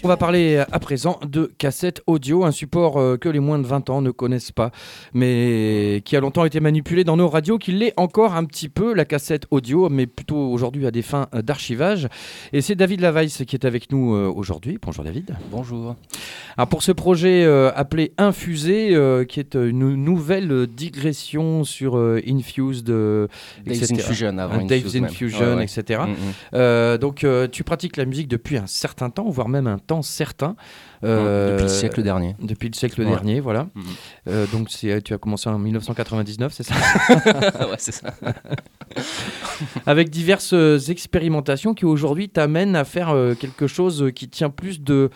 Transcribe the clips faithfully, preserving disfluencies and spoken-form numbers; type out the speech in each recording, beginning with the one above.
On va parler à présent de cassette audio, un support euh, que les moins de vingt ans ne connaissent pas, mais qui a longtemps été manipulé dans nos radios, qui l'est encore un petit peu, la cassette audio, mais plutôt aujourd'hui à des fins euh, d'archivage. Et c'est David Laveiss qui est avec nous euh, aujourd'hui. Bonjour David. Bonjour. Alors pour ce projet euh, appelé Infusé, euh, qui est une nouvelle digression sur euh, Infused, euh, Dave's Infusion avant uh, Dave's Infused, Infusion, ouais, ouais. et cetera. Mm-hmm. Euh, donc euh, tu pratiques la musique depuis un certain temps, voire même un temps certain. Euh, depuis le siècle dernier. Depuis le siècle ouais. dernier, voilà. Mm-hmm. Euh, donc c'est, tu as commencé en dix-neuf cent quatre-vingt-dix-neuf, c'est ça? Ouais, c'est ça. Avec diverses expérimentations qui aujourd'hui t'amènent à faire euh, quelque chose qui tient plus de...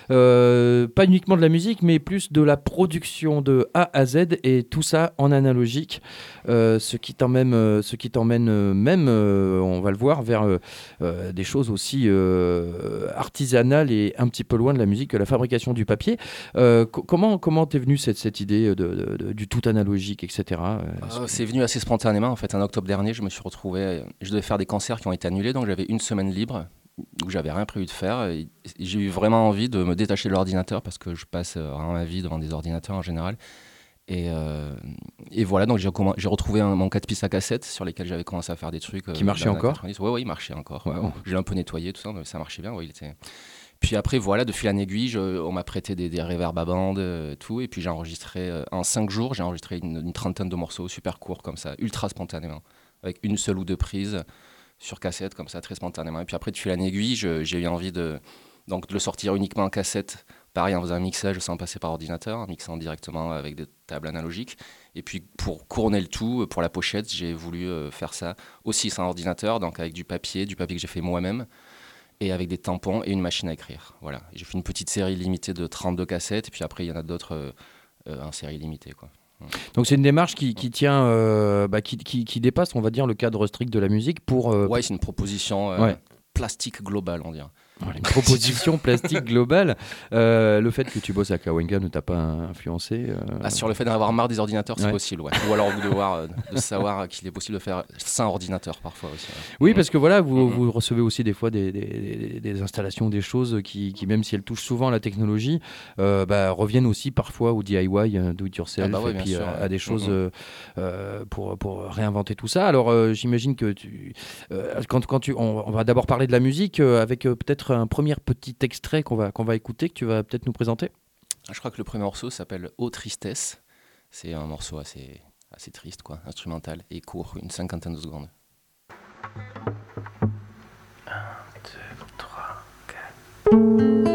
Euh, pas uniquement de la musique, mais plus de la production de A à Z, et tout ça en analogique, euh, ce qui t'emmène, euh, ce qui t'emmène euh, même, euh, on va le voir, vers euh, euh, des choses aussi euh, artisanales et un petit peu loin de la musique que la fabrication du papier. Euh, co- comment comment t'es venue cette, cette idée de, de, de, du tout analogique, et cetera. Euh, que... C'est venu assez spontanément. En fait, en octobre dernier, je me suis retrouvé, je devais faire des concerts qui ont été annulés, donc j'avais une semaine libre. Où j'avais rien prévu de faire, et j'ai eu vraiment envie de me détacher de l'ordinateur parce que je passe vraiment ma vie devant des ordinateurs en général. Et, euh, et voilà, donc j'ai, comm- j'ai retrouvé un, mon quatre pistes à cassette sur lesquels j'avais commencé à faire des trucs. Qui euh, marchait encore ? Oui, ouais, ouais, il marchait encore. Wow. J'ai un peu nettoyé tout ça, mais ça marchait bien. Ouais, il était... Puis après, voilà, de fil en aiguille, je, on m'a prêté des, des reverbs à bande, euh, tout, et puis j'ai enregistré, euh, en cinq jours, j'ai enregistré une, une trentaine de morceaux super courts comme ça, ultra spontanément, avec une seule ou deux prises. Sur cassette, comme ça, très spontanément. Et puis après, de fil en aiguille, je, j'ai eu envie de, donc, de le sortir uniquement en cassette, pareil en faisant un mixage sans passer par ordinateur, en mixant directement avec des tables analogiques. Et puis pour couronner le tout, pour la pochette, j'ai voulu euh, faire ça aussi sans ordinateur, donc avec du papier, du papier que j'ai fait moi-même, et avec des tampons et une machine à écrire. Voilà. Et j'ai fait une petite série limitée de trente-deux cassettes, et puis après, il y en a d'autres euh, euh, en série limitée, quoi. Donc c'est une démarche qui, qui tient, euh, bah, qui, qui, qui dépasse, on va dire, le cadre strict de la musique pour... Euh... Ouais, c'est une proposition euh, ouais. plastique globale, on dirait. Voilà, une proposition plastique globale. Euh, le fait que tu bosses à Cahuenga ne t'a pas influencé euh... ah, sur le fait d'en avoir marre des ordinateurs, c'est ouais. possible. Ouais. Ou alors vous devoir euh, de savoir qu'il est possible de faire sans ordinateur parfois aussi. Ouais. Oui, parce que voilà, vous, mm-hmm. vous recevez aussi des fois des, des, des, des installations, des choses qui, qui, même si elles touchent souvent à la technologie, euh, bah, reviennent aussi parfois au D I Y, do it yourself, ah bah ouais, et puis sûr, à, ouais. à des choses mm-hmm. euh, pour, pour réinventer tout ça. Alors euh, j'imagine que tu, euh, quand, quand tu, on, on va d'abord parler de la musique euh, avec euh, peut-être un premier petit extrait qu'on va, qu'on va écouter, que tu vas peut-être nous présenter. Je crois que le premier morceau s'appelle « Ô tristesse ». C'est un morceau assez, assez triste, quoi, instrumental, et court, une cinquantaine de secondes. un, deux, trois, quatre...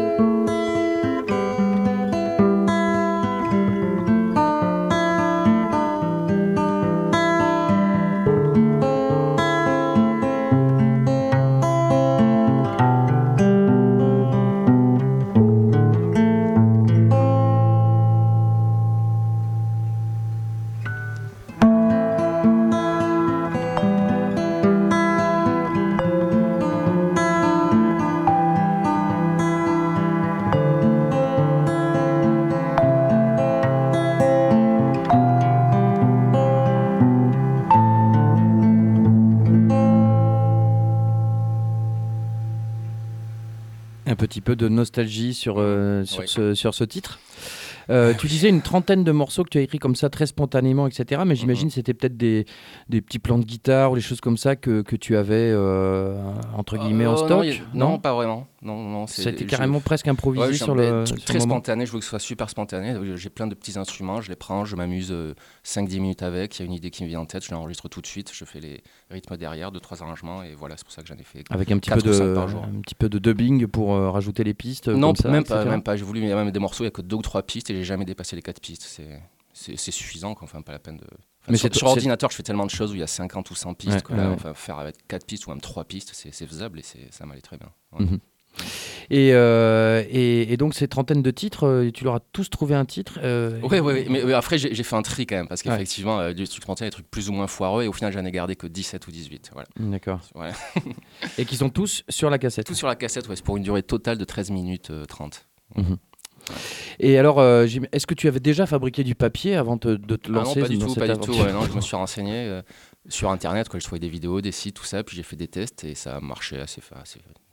Un petit peu de nostalgie sur, euh, sur, oui. ce, sur ce titre. Euh, tu disais une trentaine de morceaux que tu as écrits comme ça très spontanément, et cetera. Mais j'imagine que mm-hmm. c'était peut-être des, des petits plans de guitare ou des choses comme ça que, que tu avais euh, entre guillemets euh, en stock. Non, y a... non, non, pas vraiment. Non, non, c'est... C'était carrément je... presque improvisé ouais, sur le. Sur très le spontané. Je veux que ce soit super spontané. J'ai plein de petits instruments, je les prends, je m'amuse euh, cinq dix minutes avec. Il y a une idée qui me vient en tête, je l'enregistre tout de suite. Je fais les rythmes derrière, deux trois arrangements, et voilà, c'est pour ça que j'en ai fait. Avec un petit peu de, un petit peu de dubbing pour euh, rajouter les pistes. Non, comme ça, même pas, même pas. J'ai voulu, il y a même des morceaux, il y a que deux ou trois pistes, et j'ai jamais dépassé les quatre pistes. C'est, c'est, c'est suffisant, quoi. Enfin, pas la peine de. Enfin, mais sur, sur ordinateur, je fais tellement de choses où il y a cinquante ou cent pistes. Ouais, que là, ouais. Enfin, faire avec quatre pistes ou même trois pistes, c'est, c'est faisable, et c'est, ça m'allait très bien. Ouais. Mm-hmm. Et, euh, et, et donc ces trentaines de titres, euh, tu leur as tous trouvé un titre euh, Oui, oui, oui, mais, mais après j'ai, j'ai fait un tri quand même, parce qu'effectivement, ouais. euh, du truc spontané, des trucs plus ou moins foireux, et au final j'en ai gardé que dix-sept ou dix-huit. Voilà. D'accord. Voilà. Et qui sont tous sur la cassette. Tous sur la cassette, ouais, c'est pour une durée totale de treize minutes trente. Mm-hmm. Et alors, euh, est-ce que tu avais déjà fabriqué du papier avant te, de te lancer? Ah non, pas du dans tout, cette pas du tout. Ouais, non, je me suis renseigné euh, sur Internet, quoi, je trouvais des vidéos, des sites, tout ça, puis j'ai fait des tests et ça a marché assez, assez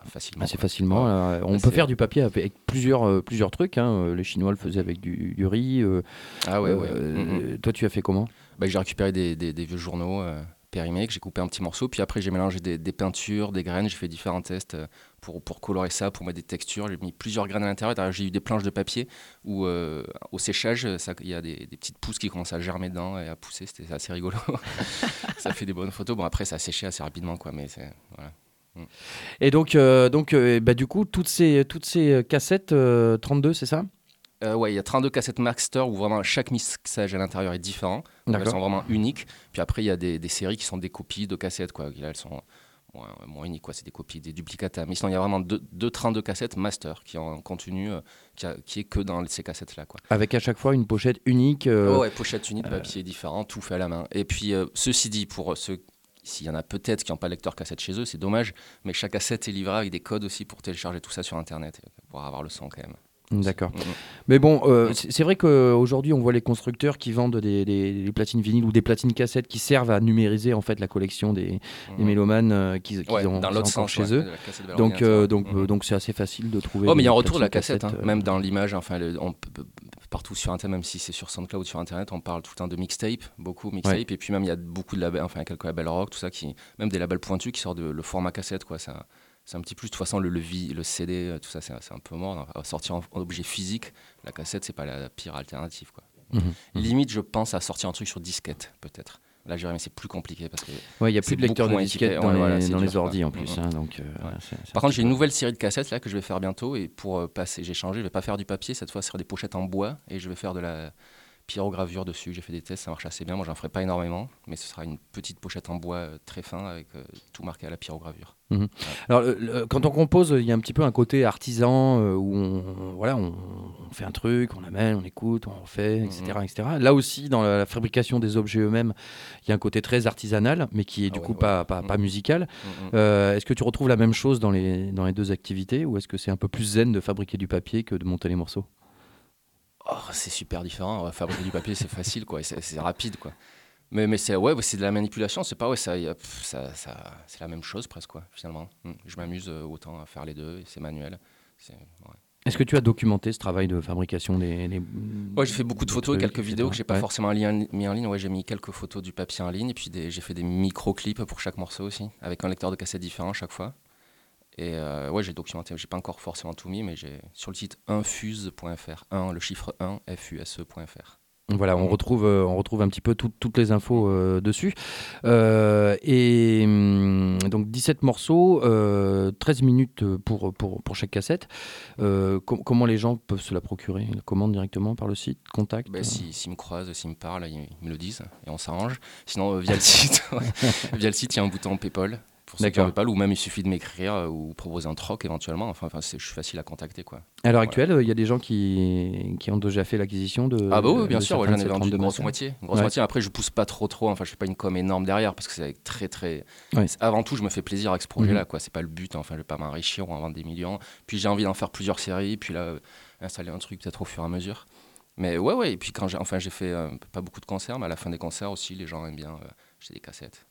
facilement. Assez facilement. Ouais. Euh, on Bah, peut c'est- faire du papier avec plusieurs, euh, plusieurs trucs. Hein. Les Chinois le faisaient avec du, du riz. euh, Ah ouais, ouais. euh, Mhm. Toi, tu as fait comment? Bah, j'ai récupéré des, des- des vieux journaux euh, périmés que j'ai coupé en petits morceaux. Puis après, j'ai mélangé des, des peintures, des graines. J'ai fait différents tests euh, pour, pour colorer ça, pour mettre des textures. J'ai mis plusieurs graines à l'intérieur. D'ailleurs, j'ai eu des planches de papier où, euh, au séchage, ça- il y a des, des petites pousses qui commencent à germer dedans et à pousser. C'était assez rigolo. Ça fait des bonnes photos. Bon, après, ça a séché assez rapidement, quoi. Mais c'est, voilà. Et donc, euh, donc euh, bah, du coup, toutes ces, toutes ces cassettes, euh, trente-deux, c'est ça? Euh, ouais, il y a trente-deux cassettes Master où vraiment chaque mixage à l'intérieur est différent. Donc, elles D'accord. sont vraiment uniques. Puis après, il y a des, des séries qui sont des copies de cassettes, quoi. Là, elles sont moins, moins uniques, quoi. C'est des copies, des duplicata. Mais sinon, il y a vraiment deux, deux trente-deux cassettes Master qui en contenu, euh, qui, a- qui est que dans ces cassettes-là, quoi. Avec à chaque fois une pochette unique. euh, Oh, ouais, pochette unique, papier différent, tout fait à la main. Et puis, euh, ceci dit, pour ceux, s'il y en a peut-être qui n'ont pas de lecteur cassette chez eux, c'est dommage. Mais chaque cassette est livrée avec des codes aussi pour télécharger tout ça sur Internet et pour avoir le son quand même. D'accord. Mhm. Mais bon, euh, c'est c'est vrai qu'aujourd'hui, on voit les constructeurs qui vendent des, des- des platines vinyles ou des platines cassettes qui servent à numériser en fait la collection des, des Mhm. mélomanes euh, qu'ils qu'ils Ouais, ont, dans qu'ils ont l'autre encore sens, chez ouais, eux. de la cassette vers Donc, euh, l'ordinateur. donc, Mhm. euh, donc c'est assez facile de trouver. Oh, mais il y a un des retour de la platines cassette, hein. cassettes, euh, Même dans l'image, enfin, le- on, peut- peut- partout sur Internet, même si c'est sur SoundCloud ou sur Internet, on parle tout le temps de mixtape, beaucoup mixtape, Ouais. et puis même il y a beaucoup de labels, enfin quelques labels rock, tout ça, qui, même des labels pointus qui sortent de, le format cassette, quoi. Ça, c'est un petit plus. De toute façon, le, le, vi- le C D, tout ça, c'est, c'est un peu mort. À sortir en, en objet physique, la cassette, c'est pas la pire alternative, quoi. Mhm, mhm. Limite, je pense à sortir un truc sur disquette, peut-être. Là, je dirais, mais c'est plus compliqué parce que. Ouais, il n'y a c'est plus de lecteur beaucoup de moins disquette équipé. dans, Ouais, les, voilà, c'est dans dur, les ordi quoi. en plus. Mhm. hein, donc, euh, Ouais. voilà, c'est- c'est Par un contre, petit j'ai une peu- nouvelle série de cassettes là que je vais faire bientôt et pour euh, passer, j'ai changé, je vais pas faire du papier cette fois, ce sera des pochettes en bois et je vais faire de la pyrogravure dessus. J'ai fait des tests, ça marche assez bien. Moi, j'en ferai pas énormément, mais ce sera une petite pochette en bois euh, très fin avec euh, tout marqué à la pyrogravure. Mhm. Alors, le- le- quand on compose, il y a un petit peu un côté artisan euh, où on, voilà, on, on fait un truc, on amène, on écoute, on fait, et cetera, et cetera. Là aussi, dans la, la fabrication des objets eux-mêmes, il y a un côté très artisanal, mais qui est Ah du ouais, coup ouais. pas, pas, pas Mhm. musical. Mhm. Euh, est-ce que tu retrouves la même chose dans les, dans les deux activités, ou est-ce que c'est un peu plus zen de fabriquer du papier que de monter les morceaux? Oh, c'est super différent. Ouais, fabriquer du papier, c'est facile, quoi. et C'est, c'est rapide, quoi. Mais, mais c'est, ouais, ouais, c'est de la manipulation. C'est pas, ouais, ça, y a- pff, ça, ça, c'est la même chose presque, quoi, finalement. Mm. Je m'amuse euh, autant à faire les deux. Et c'est manuel. C'est, ouais. Est-ce que tu as documenté ce travail de fabrication des... des Ouais, j'ai fait beaucoup de des photos et trucs, quelques vidéos que j'ai pas Ouais. forcément en lien- mis en ligne. Ouais, j'ai mis quelques photos du papier en ligne et puis des- j'ai fait des micro-clips pour chaque morceau aussi, avec un lecteur de cassette différent chaque fois. Et euh, ouais, j'ai documenté. J'ai pas encore forcément tout mis, mais j'ai sur le site infuse point f r, un, le chiffre un, f u s e point f r. Voilà, on Mhm. retrouve, euh, on retrouve un petit peu tout- toutes les infos euh, dessus. Euh, et hum, donc dix-sept morceaux, euh, treize minutes pour, pour, pour chaque cassette. Euh, com- comment les gens peuvent se la procurer? Ils la commandent directement par le site? Contact? Ben, si- s'ils me croisent, s'ils me parlent, ils, ils me le disent et on s'arrange. Sinon, euh, via le site, ouais. Via le site, il y a un bouton PayPal pour ceux qui D'accord. ont PayPal, ou même il suffit de m'écrire euh, ou proposer un troc éventuellement. Enfin, enfin c'est, je suis facile à contacter, quoi. À l'heure Voilà. actuelle, il y a des gens qui, qui ont déjà fait l'acquisition de. Ah bah oui, bien de sûr, ouais, certains j'en ai de ces vendu une trente-deux grosse masters. moitié. Une grosse Ouais. moitié. Après, je pousse pas trop trop, enfin je fais pas une com énorme derrière parce que c'est très très... Ouais. c'est- Avant tout, je me fais plaisir avec ce projet-là, Mhm. quoi. C'est pas le but, enfin je vais pas m'enrichir ou en vendre des millions. Puis j'ai envie d'en faire plusieurs séries, puis là, euh, installer un truc peut-être au fur et à mesure. Mais ouais, ouais, et puis quand j'ai, enfin j'ai fait euh, pas beaucoup de concerts, mais à la fin des concerts aussi, les gens aiment bien euh, acheter des cassettes.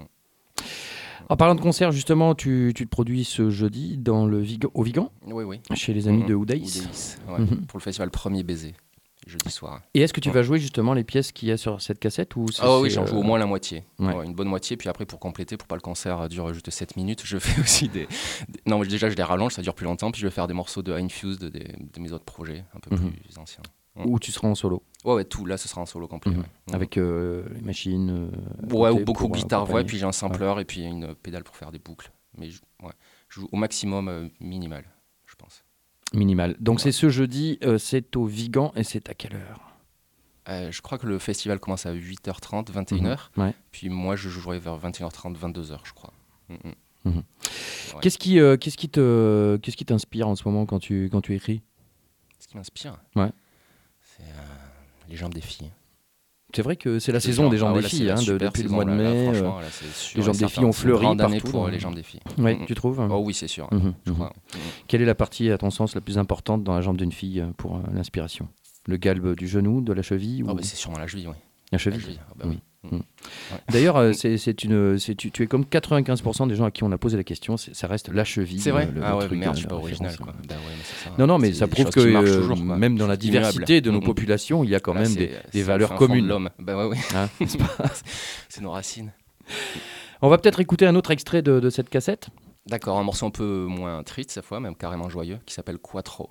En parlant de concert, justement, tu, tu te produis ce jeudi dans le Vigan, au Vigan, Oui, oui. chez les amis Mhm. de Oudaïs. Oudaïs, ouais. Mhm. Pour le festival Premier Baiser, jeudi soir. Et est-ce que tu Ouais. vas jouer justement les pièces qu'il y a sur cette cassette ou c'est- Ah oui, c'est, j'en joue euh, au moins la moitié. ouais. Ouais, une bonne moitié. Puis après, pour compléter, pour pas le concert dure juste sept minutes, je fais aussi des. des- Non, mais déjà, je les rallonge, ça dure plus longtemps. Puis je vais faire des morceaux de Infused, de, des- de mes autres projets un peu Mhm. plus anciens. Ou tu seras en solo Ouais, ouais, tout. Là, ce sera un solo complet. Mhm. Ouais, Mhm. avec euh, les machines. euh, Ouais, à ou côté beaucoup pour, euh, guitare-voix. accompagner. Et puis j'ai un sampler et puis une pédale pour faire des boucles. Mais je, ouais, je joue au maximum euh, minimal, je pense. Minimal. Donc Ouais. c'est ce jeudi, euh, c'est au Vigan et c'est à quelle heure? Euh, je crois que le festival commence à huit heures trente, vingt et une heures. Mhm. Ouais. Puis moi, je jouerai vers vingt et une heures trente, vingt-deux heures, je crois. Mhm. Mhm. Ouais. Qu'est-ce qui, euh, qu'est-ce qui te, qu'est-ce qui t'inspire en ce moment quand tu, quand tu écris? Ce qui m'inspire, Ouais. c'est euh, les jambes des filles. C'est vrai que c'est la Les saison jambes- des jambes ah ouais, des là, c'est filles, la hein, de- super depuis le saison, mois de là, là, mai. euh, franchement, là, c'est sûr les et jambes des certain. filles ont C'est une fleuri grande année partout, pour hein. les jambes des filles. Ouais, Mhm. tu trouves? Oh oui, c'est sûr, Mhm, je mhm. crois. Mhm. Quelle est la partie, à ton sens, la plus importante dans la jambe d'une fille euh, pour euh, l'inspiration? Le galbe du genou, de la cheville ou Oh, bah, c'est sûrement la cheville, oui. la La cheville? cheville, ah bah Mhm. oui. Mmh. Ouais. D'ailleurs, euh, c'est, c'est une, c'est, tu, tu es comme quatre-vingt-quinze pour cent des gens à qui on a posé la question, c'est, ça reste la cheville. C'est vrai. Le, le ah ouais, truc, merde, euh, je suis pas la original. référence. Quoi. Bah ouais, mais c'est ça. Non, non, mais c'est ça prouve que euh, toujours, même dans la diversité de nos Mmh. populations, il y a quand Là, même c'est, des, c'est des valeurs fin fond de communes. l'homme. Bah ouais, ouais. Hein, n'est-ce pas ? C'est nos racines. On va peut-être écouter un autre extrait de, de cette cassette. D'accord, un morceau un peu moins triste cette fois, même carrément joyeux, qui s'appelle Quattro.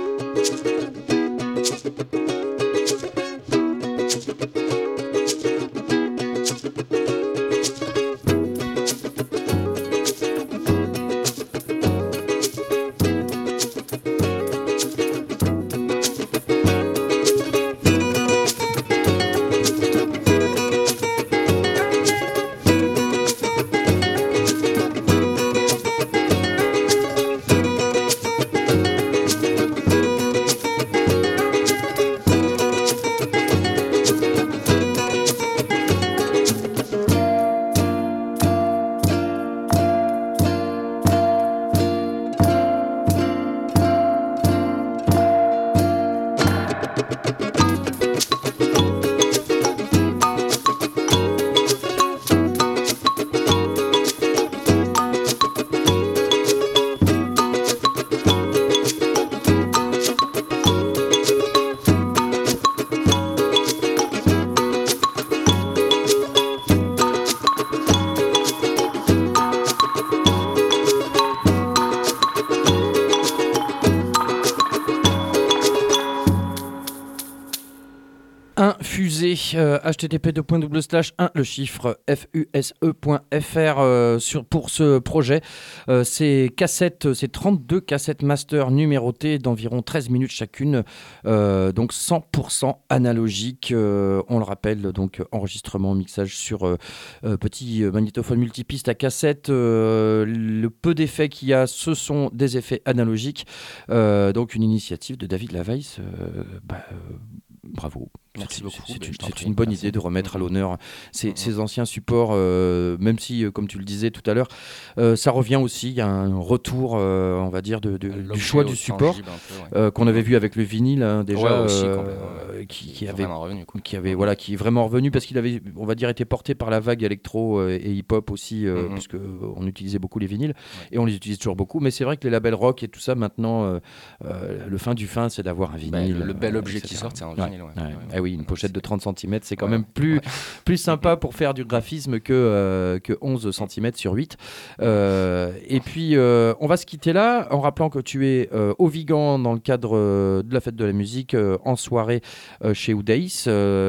Fusée, euh, h t t p deux point double slash un le chiffre f u s e point f r euh, sur, pour ce projet. Euh, ces cassettes, ces trente-deux cassettes master numérotées d'environ treize minutes chacune, euh, donc cent pour cent analogique. Euh, on le rappelle, donc enregistrement, mixage sur euh, euh, petit magnétophone multipiste à cassette. Euh, le peu d'effets qu'il y a, ce sont des effets analogiques. Euh, donc une initiative de David Laveiss. Euh, bah, euh, bravo. Merci c'est, beaucoup. C'est, c'est, une, c'est une bonne Merci. idée de remettre à l'honneur ces, mmh. ces anciens supports, euh, même si, euh, comme tu le disais tout à l'heure, euh, ça revient aussi. Il y a un retour, euh, on va dire, de, de, du choix du support peu, ouais. euh, qu'on avait vu avec le vinyle hein, déjà, ouais, aussi, euh, ouais. qui, qui avait, revenu, qui avait, voilà, qui est vraiment revenu parce qu'il avait, on va dire, été porté par la vague électro euh, et hip-hop aussi, euh, mm-hmm. puisque on utilisait beaucoup les vinyles ouais. et on les utilise toujours beaucoup. Mais c'est vrai que les labels rock et tout ça, maintenant, euh, euh, le fin du fin, c'est d'avoir un vinyle. Bah, le, le bel objet euh, qui sort, c'est un ouais. vinyle. Ouais. Ouais. Ouais. Ah oui, une pochette de trente centimètres, c'est quand ouais. même plus, ouais. plus sympa pour faire du graphisme que, euh, que onze centimètres sur huit. Euh, et puis, euh, on va se quitter là en rappelant que tu es euh, au Vigan dans le cadre euh, de la fête de la musique euh, en soirée euh, chez Oudaïs.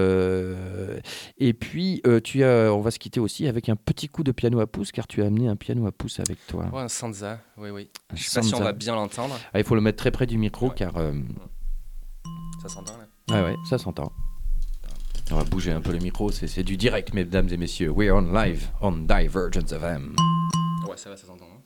Euh, et puis, euh, tu as, on va se quitter aussi avec un petit coup de piano à pouce car tu as amené un piano à pouce avec toi. Ouais, un Sansa, oui, oui. Un Je sais pas si on va bien l'entendre. Ah, il faut le mettre très près du micro ouais. car... Euh... Ça s'entend là ? Ouais, ouais, ça s'entend. On va bouger un peu le micro, c'est, c'est du direct, mesdames et messieurs. We're on live on Divergence F M. Ouais, ça va, ça s'entend.